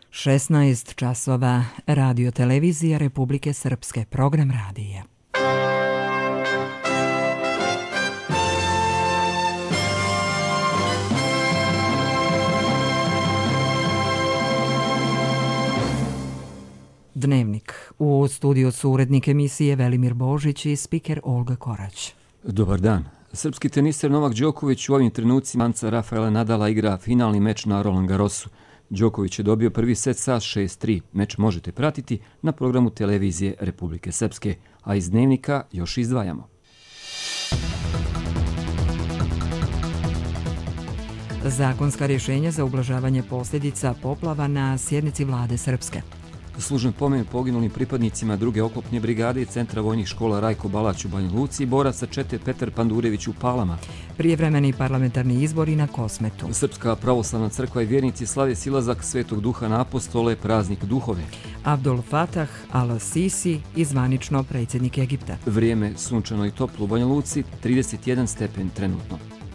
16 časova, Radio Televizija Republike Srpske, program radija. Dnevnik. U studiju su urednik emisije Velimir Božić i spiker Olga Korać. Dobar dan. Srpski teniser Novak Đoković u ovim trenucima manca Rafaela Nadala igra finalni meč na Roland Garrosu. Đoković je dobio prvi set sa 6-3. Meč možete pratiti na programu Televizije Republike Srpske, a iz dnevnika još izdvajamo. Zakonska rješenja za ublažavanje posljedica poplava na sjednici vlade Srpske. Služen pomen poginulim pripadnicima druge oklopne brigade i centra vojnih škola Rajko Balać u Banja Luci i boraca čete Petar Pandurević u Palama. Prijevremeni parlamentarni izbori na Kosmetu. Srpska pravoslavna crkva i vjernici slave silazak Svetog Duha na apostole, praznik duhove. Abdul Fatah al-Sisi i zvanično predsjednik Egipta. Vrijeme sunčano i toplo u Banja Luci, 31 stepen trenutno.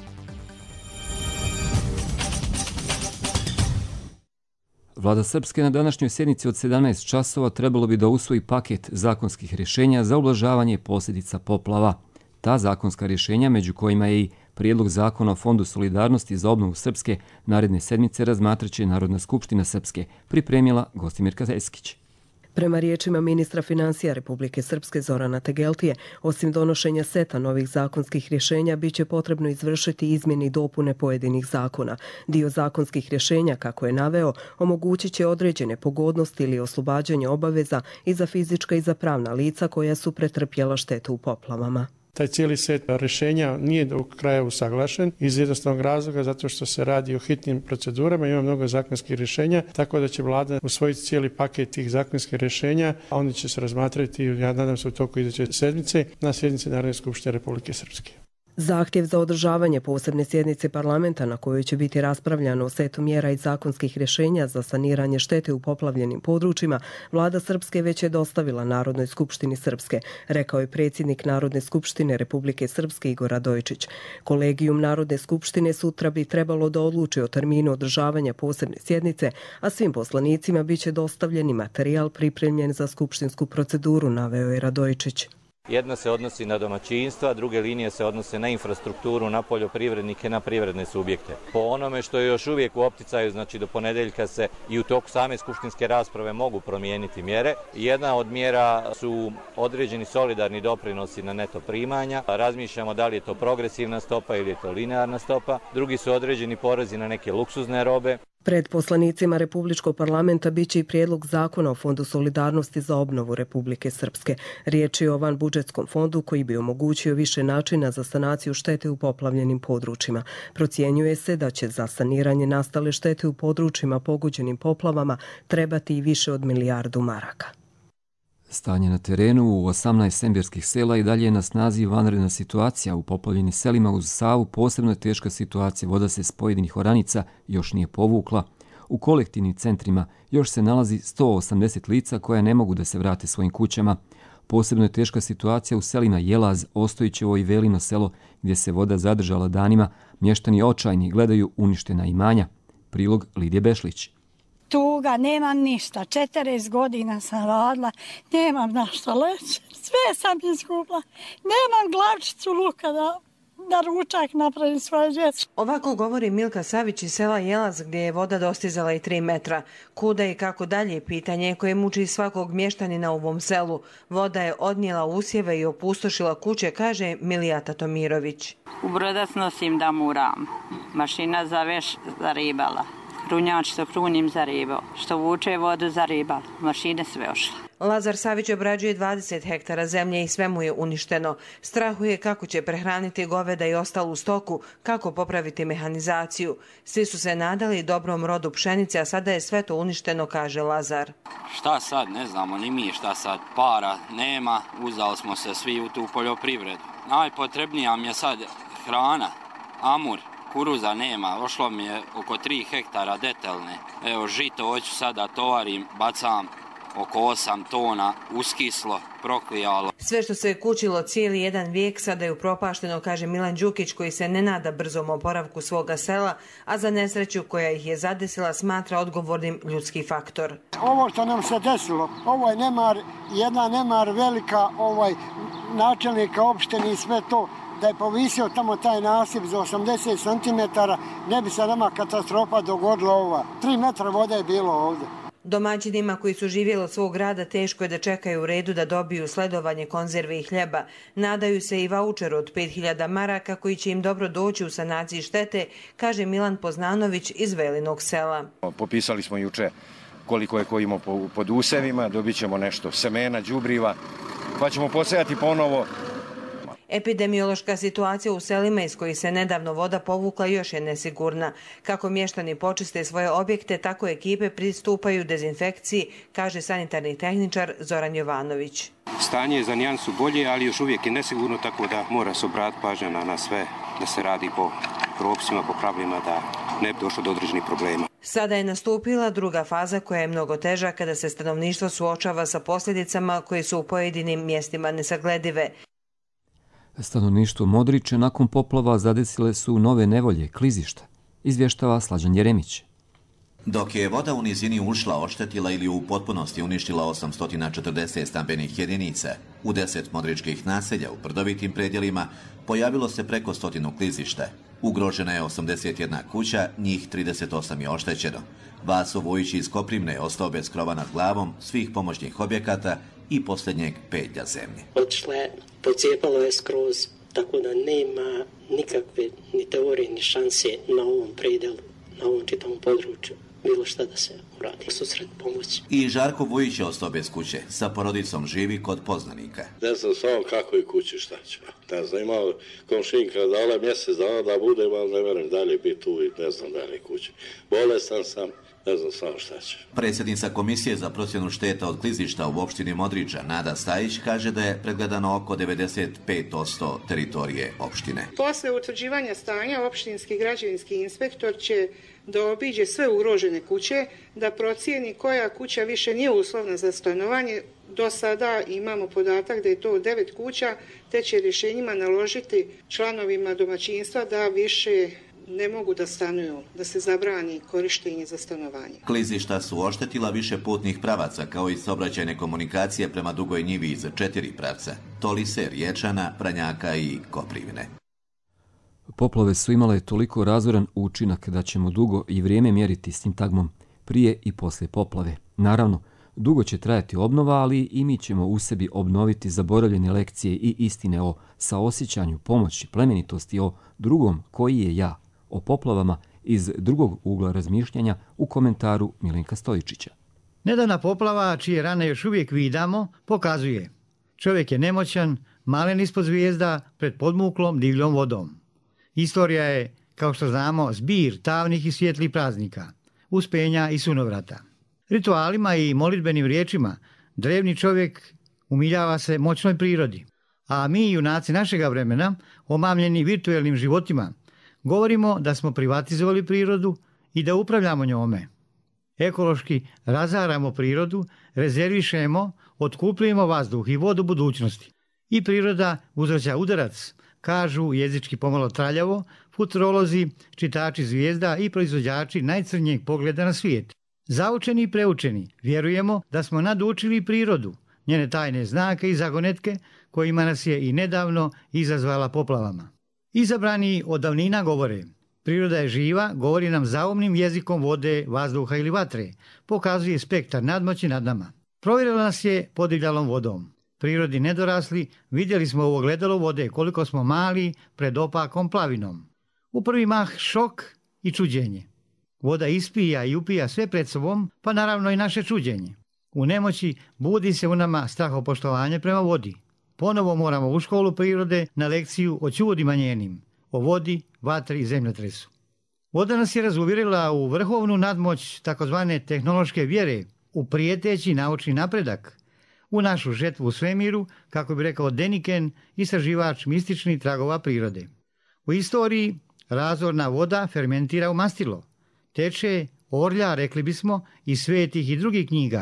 Vlada Srpske na današnjoj sjednici od 17 časova trebalo bi da usvoji paket zakonskih rješenja za ublažavanje posljedica poplava. Ta zakonska rješenja, među kojima je i prijedlog zakona o Fondu solidarnosti za obnovu Srpske, naredne sedmice razmatraće Narodna skupština Srpske, pripremila Gostimirka Eskić. Prema riječima ministra financija Republike Srpske Zorana Tegeltije, osim donošenja seta novih zakonskih rješenja, bit će potrebno izvršiti izmjene i dopune pojedinih zakona. Dio zakonskih rješenja, kako je naveo, omogućit će određene pogodnosti ili oslobađanje obaveza i za fizička i za pravna lica koja su pretrpjela štetu u poplavama. Taj cijeli set rješenja nije do kraja usaglašen iz jednostavnog razloga zato što se radi o hitnim procedurama, ima mnogo zakonskih rješenja, tako da će vlada usvojiti cijeli paket tih zakonskih rješenja, a oni će se razmatrati, ja nadam se, u toku iduće sedmice na sjednici Narodne skupštine Republike Srpske. Zahtjev za održavanje posebne sjednice parlamenta na kojoj će biti raspravljano o setu mjera i zakonskih rješenja za saniranje štete u poplavljenim područjima, vlada Srpske već je dostavila Narodnoj skupštini Srpske, rekao je predsjednik Narodne skupštine Republike Srpske Igor Radojičić. Kolegijum Narodne skupštine sutra bi trebalo da odluči o terminu održavanja posebne sjednice, a svim poslanicima biće dostavljeni materijal pripremljen za skupštinsku proceduru, naveo je Radojičić. Jedna se odnosi na domaćinstva, druge linije se odnose na infrastrukturu, na poljoprivrednike, na privredne subjekte. Po onome što je još uvijek u opticaju, znači do ponedjeljka se i u toku same skupštinske rasprave mogu promijeniti mjere. Jedna od mjera su određeni solidarni doprinosi na neto primanja. Razmišljamo da li je to progresivna stopa ili je to linearna stopa. Drugi su određeni porezi na neke luksuzne robe. Pred poslanicima Republičkog parlamenta biće i prijedlog zakona o Fondu solidarnosti za obnovu Republike Srpske. Riječ je o vanbudžetskom fondu koji bi omogućio više načina za sanaciju štete u poplavljenim područjima. Procjenjuje se da će za saniranje nastale štete u područjima pogođenim poplavama trebati i više od milijardu maraka. Stanje na terenu u 18 sembirskih sela i dalje je na snazi vanredna situacija. U poplavljenim selima uz Savu posebno je teška situacija. Voda se s pojedinih oranica još nije povukla. U kolektivnim centrima još se nalazi 180 lica koja ne mogu da se vrate svojim kućama. Posebno je teška situacija u selima Jelaz, Ostojićevo i Velino selo gdje se voda zadržala danima. Mještani očajni gledaju uništena imanja. Prilog Lidije Bešlić. Tuga, nemam ništa. 40 godina sam radila, nemam na što leći. Sve sam izgubila. Nemam glavčicu luka da ručak napravim svoje djece. Ovako govori Milka Savić iz sela Jelaz gdje je voda dostizala i 3 metra. Kuda i kako dalje pitanje koje muči svakog mještanina u ovom selu. Voda je odnijela usjeve i opustošila kuće, kaže Milija Tatomirović. U brodac nosim da muram. Mašina za veš zaribala. Krunjač što krunim zaribao, što vuče vodu zaribao, mašine sve ošle. Lazar Savić obrađuje 20 hektara zemlje i sve mu je uništeno. Strahuje kako će prehraniti goveda i ostalu stoku, kako popraviti mehanizaciju. Svi su se nadali dobrom rodu pšenice, a sada je sve to uništeno, kaže Lazar. Šta sad, ne znamo ni mi šta sad. Para nema, uzeli smo se svi u tu poljoprivredu. Najpotrebnija mi je sad hrana, amur. Kuruza nema, ošlo mi je oko 3 hektara detaljne. Evo, žito hoću sada tovarim, bacam oko 8 tona uskislo, proklijalo. Sve što se je kućilo cijeli jedan vijek sada je upropašteno, kaže Milan Đukić, koji se ne nada brzom oporavku svoga sela, a za nesreću koja ih je zadesila smatra odgovornim ljudski faktor. Ovo što nam se desilo, ovo je nemar, jedna nemar velika načelnika opštine i sve to, da je povisio tamo taj nasip za 80 cm, ne bi se nama katastrofa dogodila ova. 3 metra vode je bilo ovdje. Domaćinima koji su živjeli od svog grada teško je da čekaju u redu da dobiju sledovanje konzerve i hljeba. Nadaju se i vaučeru od 5000 maraka koji će im dobro doći u sanaciji štete, kaže Milan Poznanović iz Velinog sela. Popisali smo juče koliko je ko imao pod usevima, dobit ćemo nešto semena, đubriva, pa ćemo posejati ponovo. Epidemiološka situacija u selima iz kojih se nedavno voda povukla još je nesigurna. Kako mještani počiste svoje objekte, tako ekipe pristupaju dezinfekciji, kaže sanitarni tehničar Zoran Jovanović. Stanje je za nijansu bolje, ali još uvijek je nesigurno, tako da mora se obratiti pažnja na sve, da se radi po propisima, po pravilima, da ne bi došlo do određenih problema. Sada je nastupila druga faza koja je mnogo teža kada se stanovništvo suočava sa posljedicama koje su u pojedinim mjestima nesagledive. Stanovništvo Modriče nakon poplava zadesile su nove nevolje, klizišta, izvještava Slađan Jeremić. Dok je voda u nizini ušla, oštetila ili u potpunosti uništila 840 stambenih jedinica, u 10 modričkih naselja u brdovitim predjelima pojavilo se preko 100 klizišta. Ugrožena je 81 kuća, njih 38 je oštećeno. Vaso Vujić iz Koprivne je ostao bez krova nad glavom, svih pomoćnih objekata i posljednjeg pedlja zemlje. Otišla je, pocijepalo je skroz, tako da nema nikakve ni teorije ni šanse na ovom predelu, na ovom čitavom području, bilo šta da se uradi. Susret pomoći. I Žarko Vujić je ostao bez kuće, sa porodicom živi kod poznanika. Ne znam samo kako je kući, šta će. Ne znam, imao komšinka dala mjesec dana da budem, ali ne verujem dalje biti tu i ne znam dalje kući. Bolestan sam. Ne znam samo šta će. Predsjednica Komisije za procjenu šteta od klizišta u opštini Modriča, Nada Stajić, kaže da je pregledano oko 95% teritorije opštine. Posle utvrđivanja stanja, opštinski građevinski inspektor će da obiđe sve ugrožene kuće, da procijeni koja kuća više nije uslovna za stanovanje. Do sada imamo podatak da je to 9 kuća, te će rješenjima naložiti članovima domaćinstva da više ne mogu da stanuju, da se zabrani korištenje za stanovanje. Klizišta su oštetila više putnih pravaca, kao i saobraćajne komunikacije prema Dugoj njivi iz 4 pravca, Tolise, Riječana, Pranjaka i Koprivne. Poplave su imale toliko razoran učinak da ćemo dugo i vrijeme mjeriti sintagmom prije i poslije poplave. Naravno, dugo će trajati obnova, ali i mi ćemo u sebi obnoviti zaboravljene lekcije i istine o saosjećanju, pomoći, plemenitosti, o drugom koji je ja, o poplavama iz drugog ugla razmišljanja u komentaru Milenka Stojičića. Nedavna poplava, čije rane još uvijek vidamo, pokazuje: čovjek je nemoćan, malen ispod zvijezda, pred podmuklom divljom vodom. Istorija je, kao što znamo, zbir tamnih i svijetlih praznika, uspenja i sunovrata. Ritualima i molitbenim riječima drevni čovjek umiljava se moćnoj prirodi, a mi, junaci našega vremena, omamljeni virtuelnim životima, govorimo da smo privatizovali prirodu i da upravljamo njome. Ekološki razaramo prirodu, rezervišemo, otkupljujemo vazduh i vodu budućnosti. I priroda uzvraća udarac, kažu jezički pomalo traljavo, futurolozi, čitači zvijezda i proizvođači najcrnjeg pogleda na svijet. Zaučeni i preučeni, vjerujemo da smo nadučili prirodu, njene tajne znake i zagonetke kojima nas je i nedavno izazvala poplavama. Izabrani od davnina govore: priroda je živa, govori nam zaumnim jezikom vode, vazduha ili vatre, pokazuje spektar nadmoći nad nama. Provjerila nas je podivljalom vodom. Prirodi nedorasli, vidjeli smo u ogledalu vode koliko smo mali pred opakom plavinom. U prvi mah šok i čuđenje. Voda ispija i upija sve pred sobom, pa naravno i naše čuđenje. U nemoći budi se u nama strahopoštovanje prema vodi. Ponovo moramo u školu prirode na lekciju o čudima njenim, o vodi, vatri i zemljotresu. Voda nas je razuvjerila u vrhovnu nadmoć takozvane tehnološke vjere, u prijeteći naučni napredak, u našu žetvu u svemiru, kako bi rekao Deniken, istraživač mističnih tragova prirode. U istoriji razorna voda fermentira u mastilo. Teče, orlja, rekli bismo, iz svetih i drugih knjiga,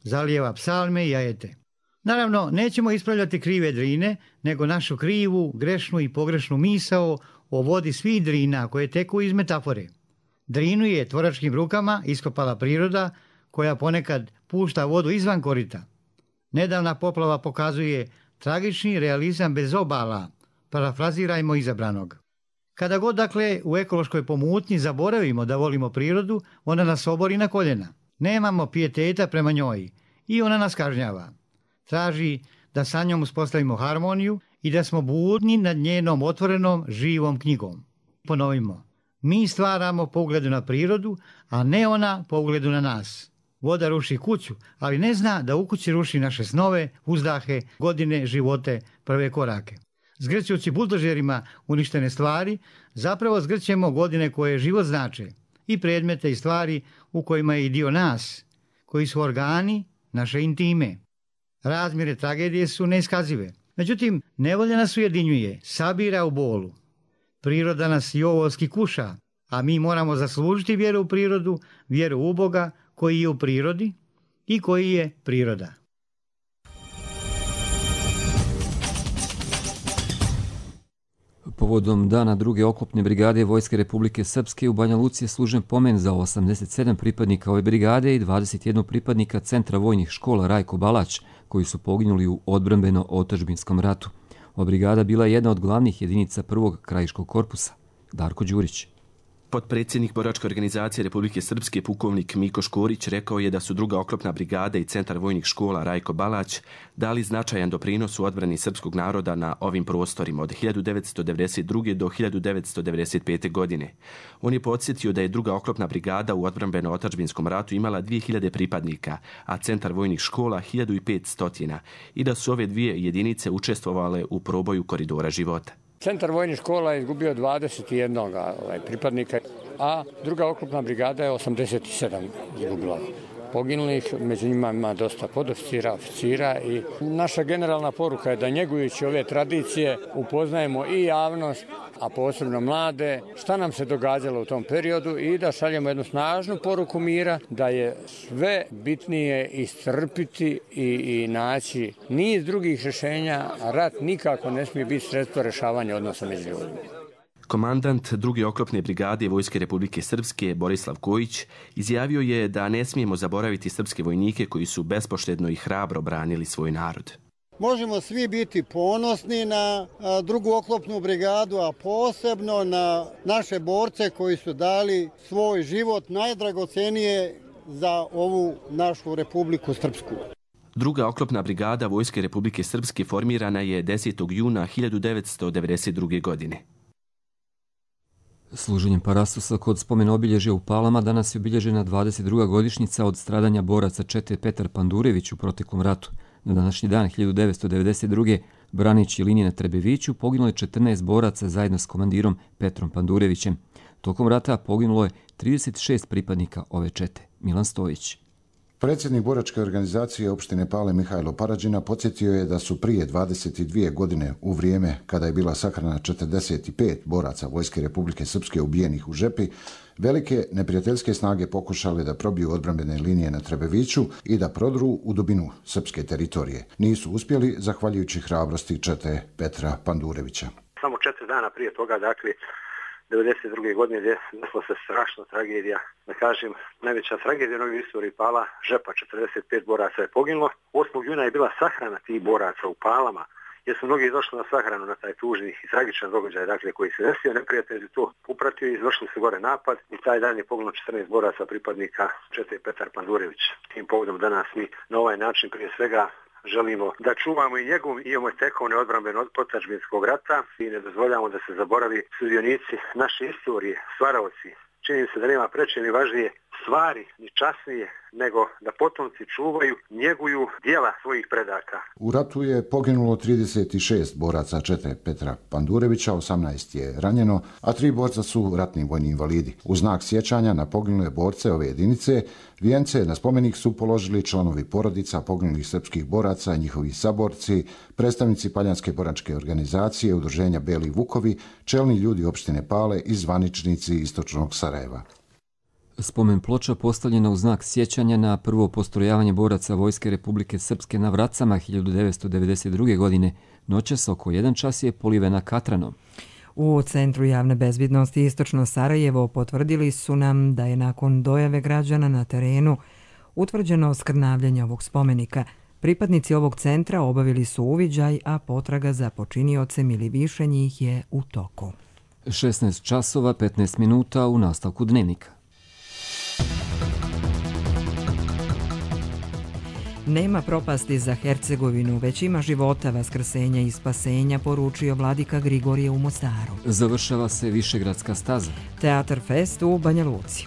zalijeva psalme i ajete. Naravno, nećemo ispravljati krive Drine, nego našu krivu, grešnu i pogrešnu misao o vodi svih Drina koje teku iz metafore. Drinu je tvoračkim rukama iskopala priroda koja ponekad pušta vodu izvan korita. Nedavna poplava pokazuje tragični realizam bez obala, parafrazirajmo izabranog. Kada god, dakle, u ekološkoj pomutnji zaboravimo da volimo prirodu, ona nas obori na koljena. Nemamo pijeteta prema njoj i ona nas kažnjava. Traži da sa njom uspostavimo harmoniju i da smo budni nad njenom otvorenom, živom knjigom. Ponovimo, mi stvaramo po ugledu na prirodu, a ne ona po ugledu na nas. Voda ruši kuću, ali ne zna da u kući ruši naše snove, uzdahe, godine, živote, prve korake. Zgrćući buldožerima uništene stvari, zapravo zgrćemo godine koje život znače i predmete i stvari u kojima je i dio nas, koji su organi naše intime. Razmjere tragedije su neiskazive. Međutim, nevolja nas ujedinjuje, sabira u bolu. Priroda nas jovolski kuša, a mi moramo zaslužiti vjeru u prirodu, vjeru u Boga koji je u prirodi i koji je priroda. Povodom dana druge oklopne brigade Vojske Republike Srpske u Banja Luci je služen pomen za 87 pripadnika ove brigade i 21 pripadnika Centra vojnih škola Rajko Balać, koji su poginuli u odbrambeno-otadžbinskom ratu. Ova brigada bila je jedna od glavnih jedinica prvog krajiškog korpusa. Darko Đurić. Potpredsjednik Boračke organizacije Republike Srpske pukovnik Miko Škorić rekao je da su druga oklopna brigada i Centar vojnih škola Rajko Balać dali značajan doprinos u odbrani srpskog naroda na ovim prostorima od 1992. do 1995. godine. On je podsjetio da je druga oklopna brigada u odbrambeno-otadžbinskom ratu imala 2000 pripadnika, a Centar vojnih škola 1500 i da su ove dvije jedinice učestvovale u proboju koridora života. Centar vojnih škola je izgubio 21 pripadnika, a druga oklopna brigada je 87 izgubila poginulih. Među njima ima dosta podoficira, oficira i naša generalna poruka je da njegujući ove tradicije upoznajemo i javnost, a posebno mlade, šta nam se događalo u tom periodu i da šaljemo jednu snažnu poruku mira, da je sve bitnije iscrpiti i naći niz drugih rješenja. Rat nikako ne smije biti sredstvo rješavanja odnosa među ljudima. Komandant druge oklopne brigade Vojske Republike Srpske Borislav Kojić izjavio je da ne smijemo zaboraviti srpske vojnike koji su bespoštedno i hrabro branili svoj narod. Možemo svi biti ponosni na drugu oklopnu brigadu, a posebno na naše borce koji su dali svoj život najdragocenije za ovu našu Republiku Srpsku. Druga oklopna brigada Vojske Republike Srpske formirana je 10. juna 1992. godine. Služenjem parasusa kod spomen obilježja u Palama danas je obilježena 22. godišnjica od stradanja boraca čete Petar Pandurević u proteklom ratu. Na današnji dan 1992. braneći linije na Trebeviću poginulo je 14 boraca zajedno s komandirom Petrom Pandurevićem. Tokom rata poginulo je 36 pripadnika ove čete. Milan Stojić. Predsjednik Boračke organizacije opštine Pale Mihajlo Parađina podsjetio je da su prije 22 godine u vrijeme kada je bila sahrana 45 boraca Vojske Republike Srpske ubijenih u Žepi, velike neprijateljske snage pokušale da probiju odbrambene linije na Trebeviću i da prodru u dubinu srpske teritorije. Nisu uspjeli zahvaljujući hrabrosti čete Petra Pandurevića. Samo 4 dana prije toga, dakle, 1992. godine desila se strašna tragedija, da kažem, najveća tragedija u novoj istoriji Pala, Žepa, 45 boraca je poginulo. 8. juna je bila sahrana tih boraca u Palama, jer su mnogi došli na sahranu na taj tužni i tragičan događaj, dakle, koji se desio, neprijatelj to upratio i izvršili se gore napad i taj dan je poginulo 14 boraca pripadnika čete Petar Pandurević. Tim povodom danas mi na ovaj način prije svega želimo da čuvamo i njegov i tekovne odbrambene od otadžbinskog rata i ne dozvoljamo da se zaboravi sudionici naše istorije, stvaraoci. Čini se da nema preče ni važnije stvari, ni časnije, nego da potomci čuvaju, njeguju djela svojih predaka. U ratu je poginulo 36 boraca čete Petra Pandurevića, 18 je ranjeno, a 3 borca su ratni vojni invalidi. U znak sjećanja na poginule borce ove jedinice, vijence na spomenik su položili članovi porodica poginulih srpskih boraca, njihovi saborci, predstavnici Paljanske boračke organizacije, udruženja Beli Vukovi, čelni ljudi opštine Pale i zvaničnici istočnog Sarajeva. Spomen ploča postavljena u znak sjećanja na prvo postrojavanje boraca Vojske Republike Srpske na Vracama 1992. godine. Noćas oko 1 čas je polivena katranom. U Centru javne bezbjednosti Istočno Sarajevo potvrdili su nam da je nakon dojave građana na terenu utvrđeno skrnavljanje ovog spomenika. Pripadnici ovog centra obavili su uviđaj, a potraga za počiniocem ili više njih je u toku. 16 časova 15 minuta u nastavku dnevnika. Nema propasti za Hercegovinu, već ima života, vaskrsenja i spasenja, poručio vladika Grigorije u Mostaru. Završava se Višegradska staza. Teatar Fest u Banja Luci.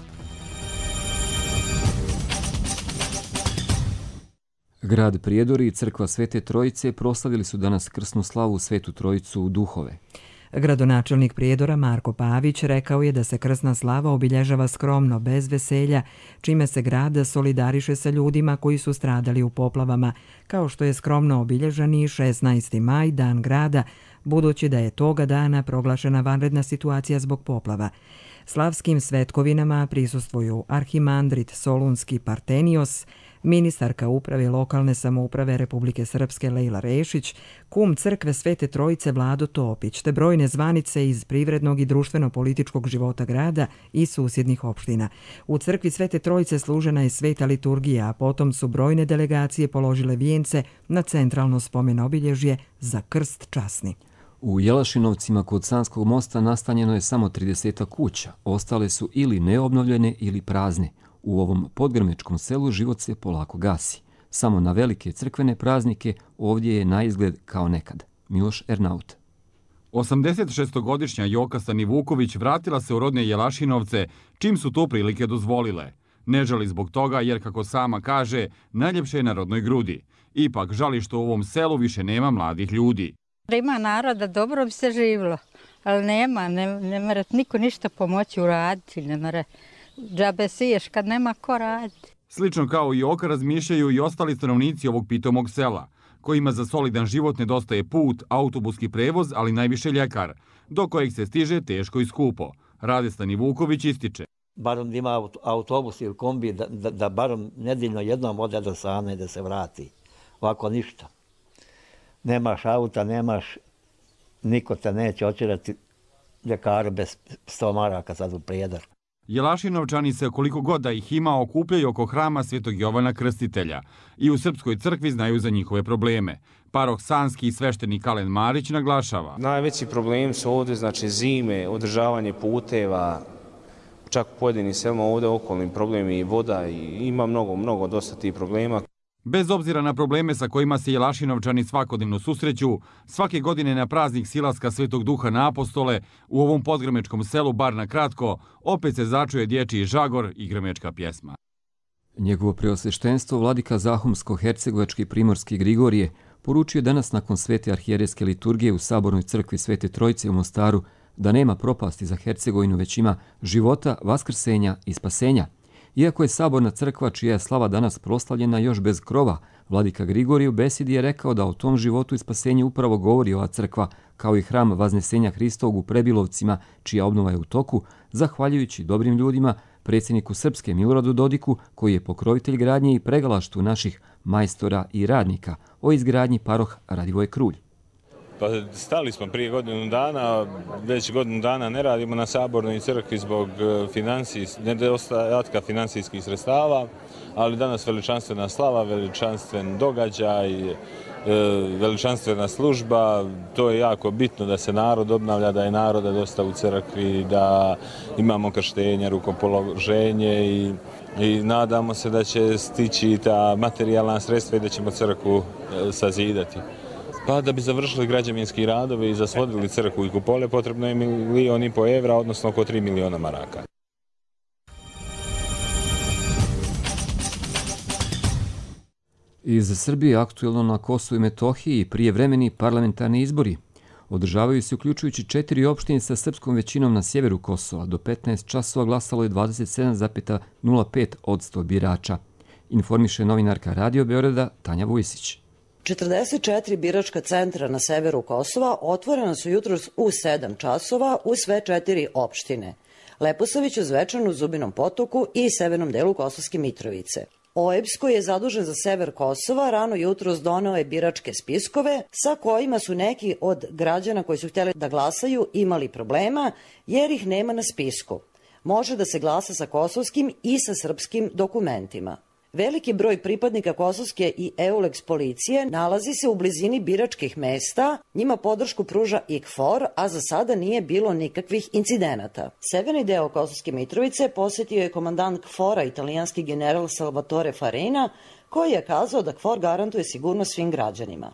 Grad Prijedori i crkva Svete Trojice proslavili su danas krsnu slavu Svetu Trojicu u Duhove. Gradonačelnik Prijedora Marko Pavić rekao je da se krsna slava obilježava skromno, bez veselja, čime se grad solidariše sa ljudima koji su stradali u poplavama, kao što je skromno obilježen i 16. maj, dan grada, budući da je toga dana proglašena vanredna situacija zbog poplava. Slavskim svetkovinama prisustvuju arhimandrit Solunski Partenios, ministarka uprave lokalne samouprave Republike Srpske Lejla Rešić, kum crkve Svete Trojice Vlado Topić, te brojne zvanice iz privrednog i društveno-političkog života grada i susjednih opština. U crkvi Svete Trojice služena je sveta liturgija, a potom su brojne delegacije položile vijence na centralno spomen obilježje za krst časni. U Jelašinovcima kod Sanskog mosta nastanjeno je samo 30 kuća, ostale su ili neobnovljene ili prazne. U ovom podgrmečkom selu život se polako gasi. Samo na velike crkvene praznike ovdje je na izgled kao nekad. Miloš Ernaut. 86-godišnja Joka Stanivuković vratila se u rodne Jelašinovce, čim su to prilike dozvolile. Ne žali zbog toga jer, kako sama kaže, najljepše je na rodnoj grudi. Ipak žali što u ovom selu više nema mladih ljudi. Ima naroda, dobro bi se živilo, ali nema, ne mora niko ništa pomoći uraditi, ne mora džabe siješ kad nema ko raditi. Slično kao i Oka razmišljaju i ostali stanovnici ovog pitomog sela, kojima za solidan život nedostaje put, autobuski prevoz, ali najviše ljekar, do kojeg se stiže teško i skupo. Rade Stanivuković ističe. Barom da ima autobus ili kombi, da barom nedeljno jednom ode do Sane da se vrati. Ovako ništa. Nemaš auta, nemaš, niko te neće očerati ljekaru bez 100 maraka sad u Prijedor. Jelašinovčani se, koliko god da ih ima, okupljaju oko hrama Svetog Jovana Krstitelja i u Srpskoj crkvi znaju za njihove probleme. Paroh Sanski i sveštenik Alen Marić naglašava. Najveći problem su ovdje, znači zime, održavanje puteva, čak u pojedinim selima ovdje okolnim problemi i voda i ima mnogo dosta tih problema. Bez obzira na probleme sa kojima se Jelašinovčani svakodnevno susreću, svake godine na praznik silaska Svetog Duha na Apostole u ovom podgrmečkom selu, bar na kratko, opet se začuje dječji žagor i grmečka pjesma. Njegovo preosveštenstvo vladika Zahumsko-hercegovački primorski Grigorije poručio danas nakon svete arhijerejske liturgije u Sabornoj crkvi Svete Trojice u Mostaru da nema propasti za Hercegovinu, već ima života, vaskrsenja i spasenja. Iako je Saborna crkva, čija je slava danas proslavljena još bez krova, vladika Grigorije u besedi je rekao da o tom životu i spasenju upravo govori ova crkva, kao i hram Vaznesenja Hristovog u Prebilovcima, čija obnova je u toku, zahvaljujući dobrim ljudima, predsjedniku Srpske Miloradu Dodiku, koji je pokrovitelj gradnje i pregalaštu naših majstora i radnika, o izgradnji paroh Radivoj Krulj. Pa stali smo prije godinu dana, već godinu dana ne radimo na Sabornoj crkvi zbog nedostatka financijskih sredstava, ali danas veličanstvena slava, veličanstven događaj, veličanstvena služba, to je jako bitno da se narod obnavlja, da je naroda dosta u crkvi, da imamo krštenje, rukopoloženje i nadamo se da će stići ta materijalna sredstva i da ćemo crkvu sazidati. Pa da bi završili građevinski radovi i zasvodili crkvu i kupole, potrebno je 1,5 miliona evra, odnosno oko 3 miliona maraka. Iz Srbije aktuelno na Kosovu i Metohiji prijevremeni parlamentarni izbori. Održavaju se uključujući 4 opštine sa srpskom većinom na sjeveru Kosova. Do 15 časova glasalo je 27,05% birača. Informiše novinarka Radio Beograda Tanja Vujsić. 44 biračka centra na severu Kosova otvorena su jutros u 7 časova u sve 4 opštine. Leposavić u Zvečanu, Zubinom Potoku i severnom delu Kosovske Mitrovice. OEBS, koji je zadužen za sever Kosova, rano jutros doneo je biračke spiskove sa kojima su neki od građana koji su htjeli da glasaju imali problema jer ih nema na spisku. Može da se glasa sa kosovskim i sa srpskim dokumentima. Veliki broj pripadnika kosovske i EULEX policije nalazi se u blizini biračkih mesta, njima podršku pruža IKFOR, a za sada nije bilo nikakvih incidenata. Severni deo Kosovske Mitrovice posjetio je komandant KFOR-a, italijanski general Salvatore Farina, koji je kazao da KFOR garantuje sigurnost svim građanima.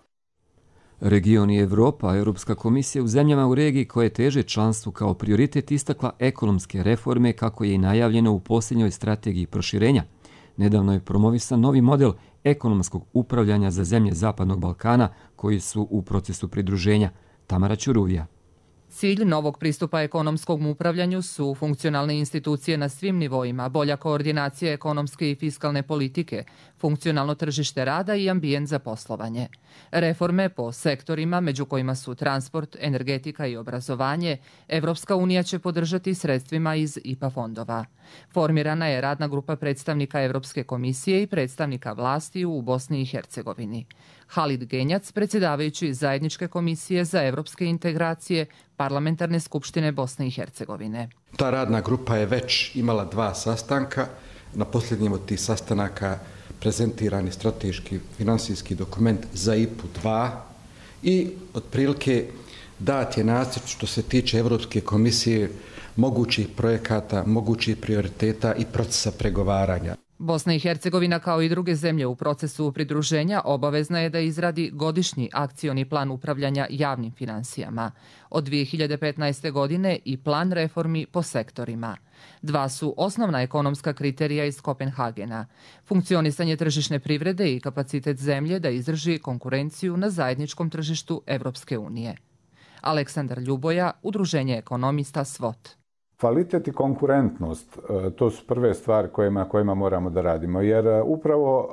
Region i Evropa, Europska komisija u zemljama u regiji koje teže članstvu kao prioritet istakla ekonomske reforme kako je i najavljeno u posljednjoj strategiji proširenja. Nedavno je promovisan novi model ekonomskog upravljanja za zemlje Zapadnog Balkana koji su u procesu pridruženja. Tamara Ćuruvija. Cilj novog pristupa ekonomskom upravljanju su funkcionalne institucije na svim nivoima, bolja koordinacija ekonomske i fiskalne politike, funkcionalno tržište rada i ambijent za poslovanje. Reforme po sektorima, među kojima su transport, energetika i obrazovanje, Evropska unija će podržati sredstvima iz IPA fondova. Formirana je radna grupa predstavnika Evropske komisije i predstavnika vlasti u Bosni i Hercegovini. Halid Genjac, predsjedavajući Zajedničke komisije za evropske integracije Parlamentarne skupštine Bosne i Hercegovine. Ta radna grupa je već imala 2 sastanka. Na posljednjem od tih sastanaka prezentiran je strateški finansijski dokument za IPU 2 i otprilike dat je nacrt što se tiče Evropske komisije mogućih projekata, mogućih prioriteta i procesa pregovaranja. Bosna i Hercegovina, kao i druge zemlje u procesu pridruženja, obavezna je da izradi godišnji akcioni plan upravljanja javnim finansijama. Od 2015. godine i plan reformi po sektorima. 2 su osnovna ekonomska kriterija iz Kopenhagena. Funkcionisanje tržišne privrede i kapacitet zemlje da izdrži konkurenciju na zajedničkom tržištu Evropske unije. Aleksandar Ljuboja, Udruženje ekonomista SWOT. Kvalitet i konkurentnost, to su prve stvari kojima moramo da radimo, jer upravo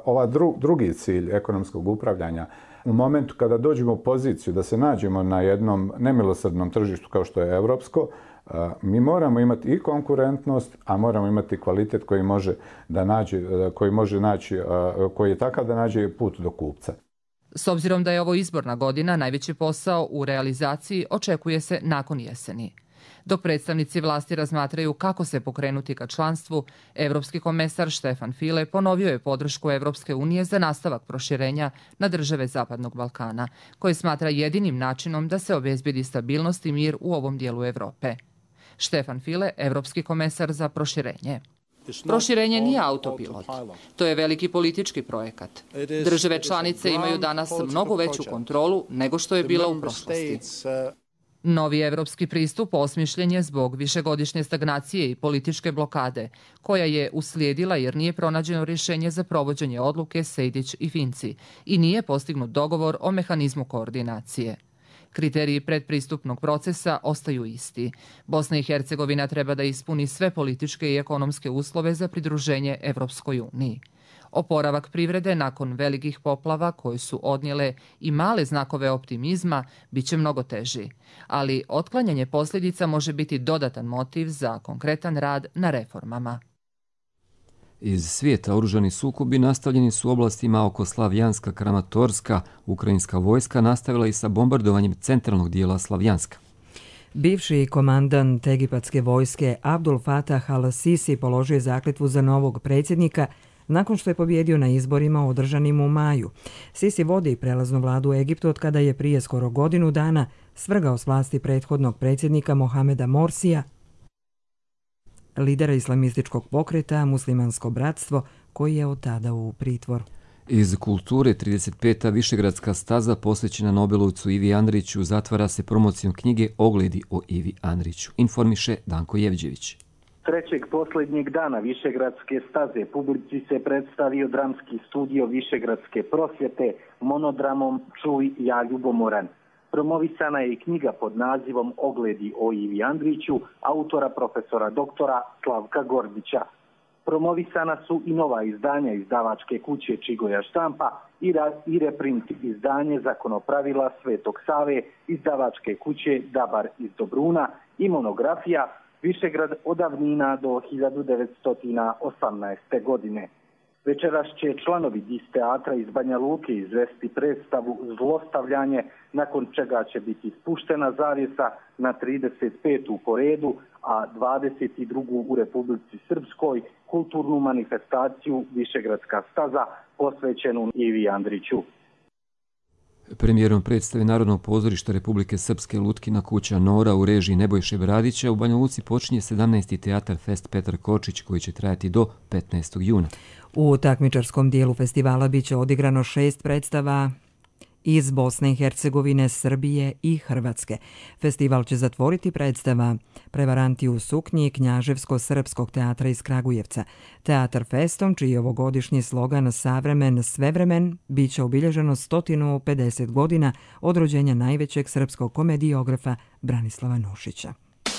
drugi cilj ekonomskog upravljanja, u momentu kada dođemo u poziciju da se nađemo na jednom nemilosrdnom tržištu kao što je evropsko, mi moramo imati i konkurentnost, a moramo imati kvalitet koji je takav da nađe put do kupca. S obzirom da je ovo izborna godina, najveći posao u realizaciji očekuje se nakon jeseni. Dok predstavnici vlasti razmatraju kako se pokrenuti ka članstvu, evropski komesar Štefan File ponovio je podršku Evropske unije za nastavak proširenja na države Zapadnog Balkana, koje smatra jedinim načinom da se obezbedi stabilnost i mir u ovom dijelu Evrope. Štefan File, evropski komesar za proširenje. Proširenje nije autopilot. To je veliki politički projekat. Države članice imaju danas mnogo veću kontrolu nego što je bila u prošlosti. Novi evropski pristup osmišljen je zbog višegodišnje stagnacije i političke blokade, koja je uslijedila jer nije pronađeno rješenje za provođenje odluke Sejdić i Finci i nije postignut dogovor o mehanizmu koordinacije. Kriteriji predpristupnog procesa ostaju isti. Bosna i Hercegovina treba da ispuni sve političke i ekonomske uslove za pridruženje Evropskoj uniji. Oporavak privrede nakon velikih poplava koje su odnijele i male znakove optimizma bit će mnogo teži, ali otklanjanje posljedica može biti dodatan motiv za konkretan rad na reformama. Iz svijeta oružani sukobi nastavljeni su u oblastima oko Slavjanska, Kramatorska. Ukrajinska vojska nastavila i sa bombardovanjem centralnog dijela Slavjanska. Bivši komandant egipatske vojske Abdul Fatah al-Sisi položio je zakletvu za novog predsjednika nakon što je pobjedio na izborima održanim u maju. Sisi vodi prelaznu vladu u Egiptu od kada je prije skoro godinu dana svrgao s vlasti prethodnog predsjednika Mohameda Morsija, lidera islamističkog pokreta Muslimansko bratstvo, koji je od tada u pritvoru. Iz kulture 35. Višegradska staza posvećena Nobelovcu Ivi Andriću zatvara se promocijom knjige Ogledi o Ivi Andriću. Informiše Danko Jevđević. Trećeg posljednjeg dana Višegradske staze publici se predstavio dramski studio Višegradske prosvjete monodramom Čuj, ja ljubomoran. Promovisana je i knjiga pod nazivom Ogledi o Ivi Andriću, autora profesora doktora Slavka Gordića. Promovisana su i nova izdanja izdavačke kuće Čigoja štampa i reprint izdanje Zakonopravila Svetog Save izdavačke kuće Dabar iz Dobruna i monografija Višegrad od davnina do 1918. godine. Večeras će članovi DIS teatra iz Banja Luke izvesti predstavu Zlostavljanje, nakon čega će biti spuštena zavjesa na 35. po redu, a 22. u Republici Srpskoj kulturnu manifestaciju Višegradska staza posvećenu Ivi Andriću. Premijerom predstave Narodnog pozorišta Republike Srpske Lutkina kuća Nora u režiji Nebojše Bradića u Banja Luci počinje 17. teatar Fest Petar Kočić koji će trajati do 15. juna. U takmičarskom dijelu festivala biće odigrano 6 predstava iz Bosne i Hercegovine, Srbije i Hrvatske. Festival će zatvoriti predstava Prevaranti u suknji Knjaževsko-srpskog teatra iz Kragujevca. Teatar Festom, čiji je ovogodišnji slogan Savremen, svevremen, bit će obilježeno 150 godina od rođenja najvećeg srpskog komediografa Branislava Nušića.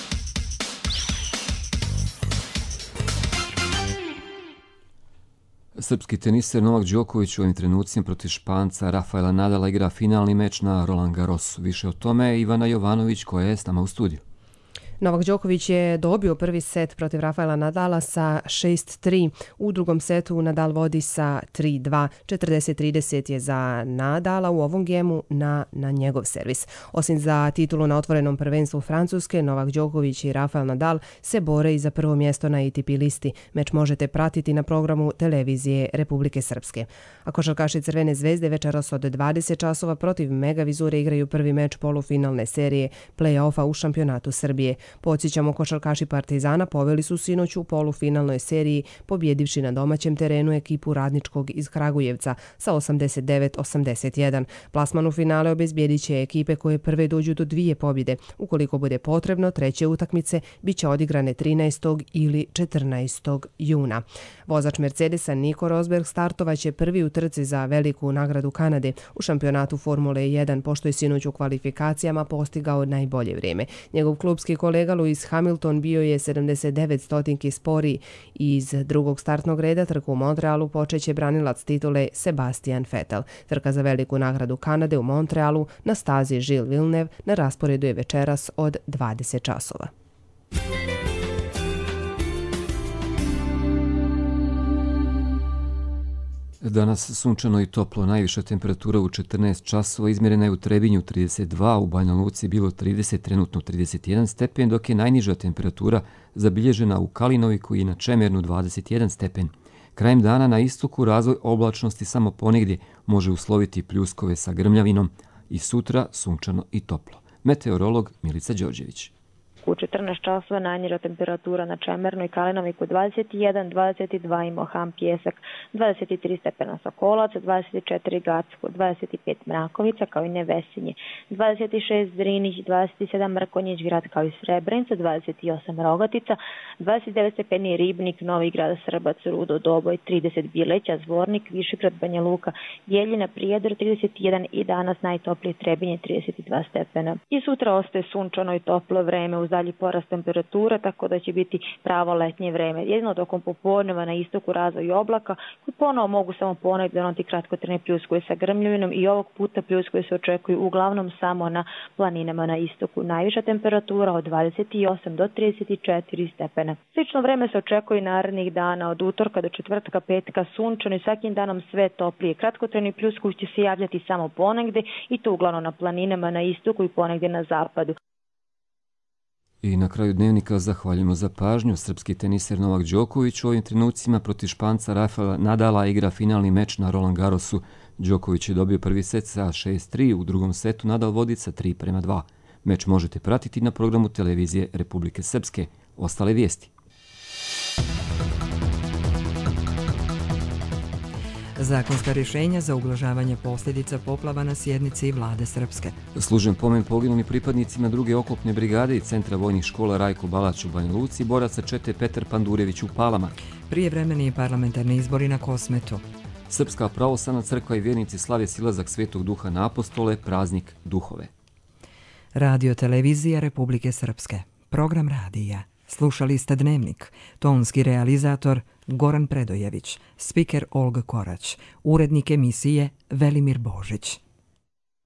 Srpski teniser Novak Đoković u ovim trenucima protiv Španca Rafaela Nadala igra finalni meč na Roland Garrosu. Više o tome je Ivana Jovanović koja je s nama u studiju. Novak Đoković je dobio prvi set protiv Rafaela Nadala sa 6-3. U drugom setu Nadal vodi sa 3-2. 40-30 je za Nadala u ovom gemu na njegov servis. Osim za titulu na otvorenom prvenstvu Francuske, Novak Đoković i Rafael Nadal se bore i za prvo mjesto na ATP listi. Meč možete pratiti na programu televizije Republike Srpske. A košarkaši Crvene zvezde večeras od 20 časova protiv Mega Vizure igraju prvi meč polufinalne serije play-offa u šampionatu Srbije. Podsjećamo, košarkaši Partizana poveli su sinoć u polufinalnoj seriji pobjedivši na domaćem terenu ekipu Radničkog iz Kragujevca sa 89-81. Plasman u finale obezbijedit će ekipe koje prve dođu do 2 pobjede. Ukoliko bude potrebno, treće utakmice bit će odigrane 13. ili 14. juna. Vozač Mercedesa Nico Rosberg startovaće prvi u trci za veliku nagradu Kanade u šampionatu Formule 1, pošto je sinoć u kvalifikacijama postigao najbolje vrijeme. Njegov klubski kolega Lewis Hamilton bio je 79 stotinki sporiji. Iz drugog startnog reda trku u Montrealu počeće branilac titule Sebastian Vettel. Trka za veliku nagradu Kanade u Montrealu na stazi Gilles Villeneuve na rasporedu je večeras od 20 časova. Danas sunčano i toplo, najviša temperatura u 14 časova izmjerena je u Trebinju 32, u Banja Luci bilo 30, trenutno 31 stepen, dok je najniža temperatura zabilježena u Kalinoviku i na Čemernu 21 stepen. Krajem dana na istoku razvoj oblačnosti samo ponegdje može usloviti pljuskove sa grmljavinom i sutra sunčano i toplo. Meteorolog Milica Đorđević. U 14 časova najniža temperatura na Čemernu i Kalinoviku 21, 22 i Mohan Pjesak, 23 stepena Sokolac, 24 Gacko, 25 Mrakovica kao i Nevesinje, 26 Zrinić, 27 Mrkonjić grad kao i Srebrenica, 28 Rogatica, 29 stepeni Ribnik, Novi grad, Srbac, Rudo, Doboj, 30 Bileća, Zvornik, Višegrad, Banja Luka, Jeljina, Prijedor 31 i danas najtoplije Trebinje 32 stepena. I sutra ostaje sunčano i toplo vreme uz dalji porast temperatura, tako da će biti pravo letnje vreme. Jedino tokom popodneva na istoku razvoj oblaka koji ponovo mogu samo ponegdje donoti kratkotrajne pljuskove sa grmljavinom i ovog puta pljuskove se očekuju uglavnom samo na planinama na istoku. Najviša temperatura od 28 do 34 stepena. Slično vreme se očekuje narednih dana od utorka do četvrtka, petka sunčano i svakim danom sve toplije. Kratkotrajni pljuskovi će se javljati samo ponegdje i to uglavnom na planinama na istoku i ponegdje na zapadu. I na kraju dnevnika zahvaljujemo za pažnju. Srpski teniser Novak Đoković u ovim trenucima protiv Španca Rafaela Nadala igra finalni meč na Roland Garrosu. Đoković je dobio prvi set sa 6-3, u drugom setu Nadal vodi sa 3-2. Meč možete pratiti na programu televizije Republike Srpske. Ostale vijesti. Zakonska rješenja za ublažavanje posljedica poplava na sjednici Vlade Srpske. Služen pomen poginulim pripadnicima druge oklopne brigade i Centra vojnih škola Rajko Balać u Banja Luci, boraca čete Petar Pandurević u Palama. Prijevremeni parlamentarni izbori na Kosmetu. Srpska pravoslavna crkva i vjernici slave silazak Svetog Duha na apostole, praznik duhove. Radio televizija Republike Srpske. Program radija. Slušali ste Dnevnik. Tonski realizator Goran Predojević. Spiker Olga Korać. Urednik emisije Velimir Božić.